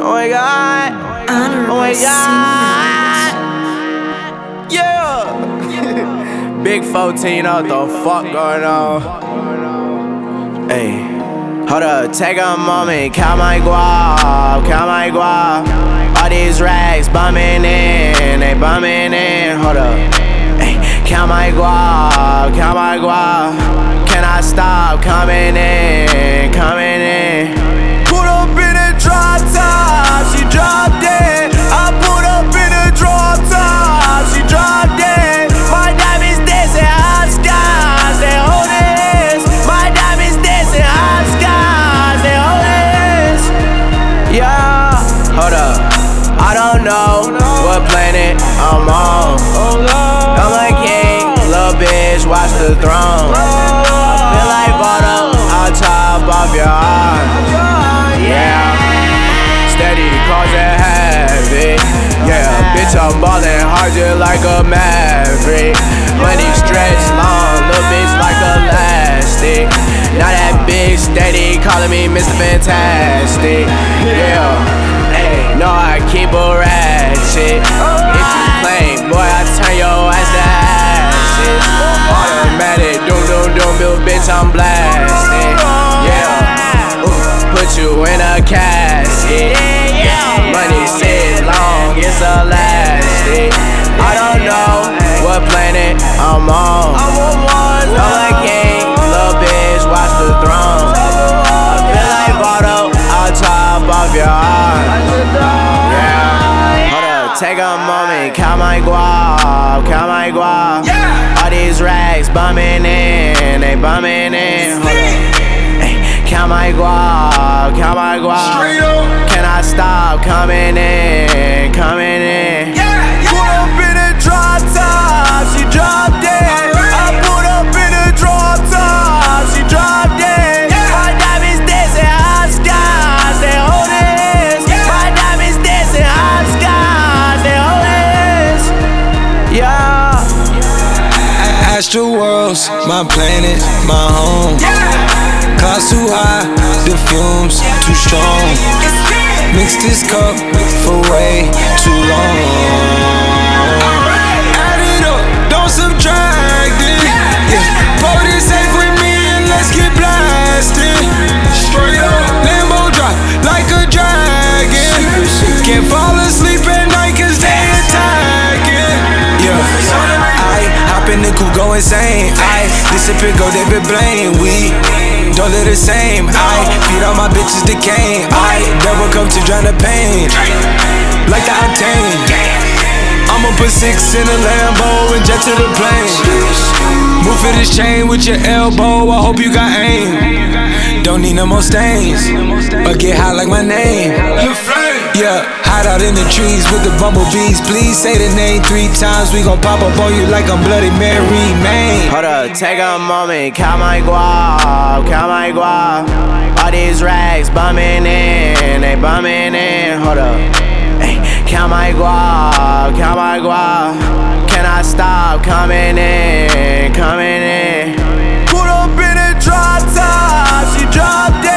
Oh my God. Oh my God. Yeah. Big 14, what the fuck going on? Hey, hold up, take a moment, count my guap, count my guap. All these racks bumming in, they bumming in. Hold up, hey, count my guap, count my guap. Can I stop coming in, coming in? Put up in a drop top, she dropped it. I put up in a drop top, she dropped it. My diamonds dancing high skies, they hold this. My diamonds dancing high skies, they hold this. Yeah, hold up, I don't know what planet I'm on. I'm a king, little bitch, watch the throne. I feel like Votto, I'll top off your arm. Yeah, steady causing havoc. Yeah, bitch, I'm ballin' hard just like a maverick. Money stretched long, little bitch like elastic. Now that bitch steady calling me Mr. Fantastic. Yeah, hey, no, I keep a ratchet. If you claim, boy, I turn your ass to ashes. Automatic, doom, doom, doom, little bitch, I'm blasting. Yeah, put you in a casket. Money sit long, it's elastic. I don't know what planet I'm on. I'm a king, little bitch, watch the throne. I feel like Votto, I'll top off your arm. Yeah, hold up, take a moment, count my guap, count my guap. All these racks bumming in, they bumming in. Hold up, hey, count my guap, count my guap. Can I stop coming in, coming in? Put up in a drop top, she dropped it. I put up in a drop top, she dropped it. My diamonds dancing high skies, they hold this. My diamonds dancing high skies, they hold this. Yeah. Astral worlds, my planet, my home. Clouds too high, the fumes too strong. Mix this cup for way too long. Add it up, don't subtract it. Yeah. Pour this safe with me and let's get blasted. Straight up, Lambo drop like a dragon. Can't fall asleep at night cause they attacking. Yeah, I hop in the coupe, go insane. I disappear, go David Blaine. We don't live the same. I feed all my bitches decaying. I never come to drown the pain like the octane. I'ma put 6 in a Lambo and jet to the plane. Move for this chain with your elbow, I hope you got aim. Don't need no more stains, or get high like my name. Yeah, hide out in the trees with the bumblebees. Please say the name 3 times, we gon' pop up on you like I'm Bloody Mary, man. Hold up, take a moment, count my guap, count my guap. All these racks bumming in, they bumming in. Hold up, hey, count my guap, count my guap. Can I stop coming in, coming in? Put up in a drop top, she dropped it.